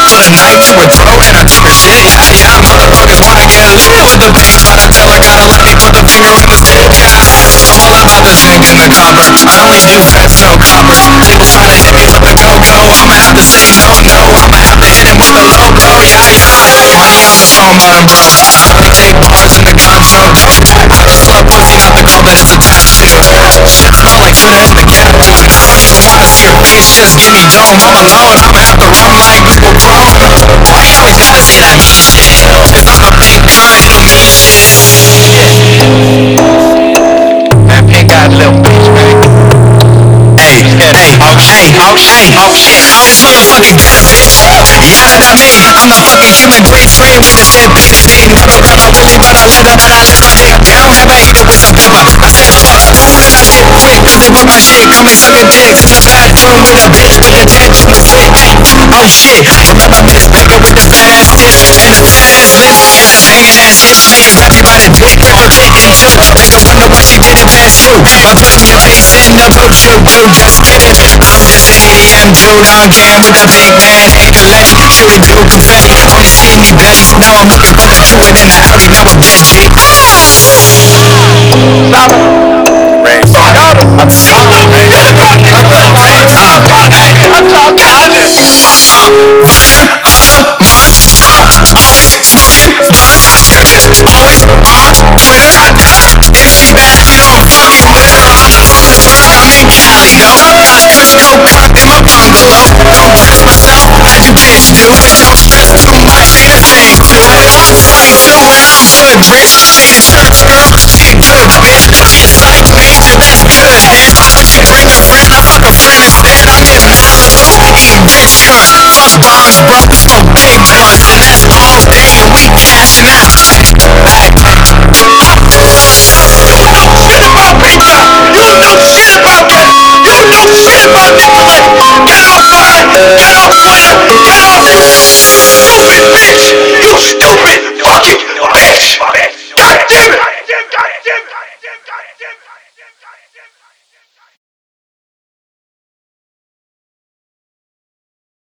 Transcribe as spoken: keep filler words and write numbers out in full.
for the night to her throat and I took her shit. Yeah, yeah, motherfuckers wanna get lit with the beat, but I tell her gotta let me put the finger in the stick. Yeah, I'm all about the zinc and the copper. I only do fats, no coppers. Labels trying to hit me with the go-go. I'ma have to say no, no. I'ma have to hit him with the low blow. Yeah, yeah. Money on the phone, bro. I only take bars in the condo. I just love pussy, not the girl that it's attached to. Shit smell like Tuna in the cat food. I don't even wanna see your bitch, just give me dome. I'm alone, I'ma have to run like Google Chrome. Why you always gotta say that mean shit? Cause I'm the fake kind who mean shit. Man, Pink got a little bitch, man. Hey, hey, oh shit, oh shit, oh shit, I'm this motherfucking bad bitch. Yeah, that me, I'm the fucking killing bitch. Spraying weed instead baby thing. Never grab my pussy, but I let her, then I lift my dick down. Have I hit it with a pepper? I said fuck you and I dip quick. They want my shit, come and suck a dick. In the bathroom with a bitch with a attention to fit. Oh shit, I love my bitch pregnant with the fastest and the fastest and the banging ass shit. She ain't grab me by the dick, grip her dick and choke. Nigga wonder why she didn't pass through. My bitch need a face and a boat show too. Just kidding, I'm just an E D M dude on game with a big pan and Colette. Shooting through confetti on his skinny bellies. Now I'm looking for the two and in the Audi, now we're Benji. Stop. Ray, stop.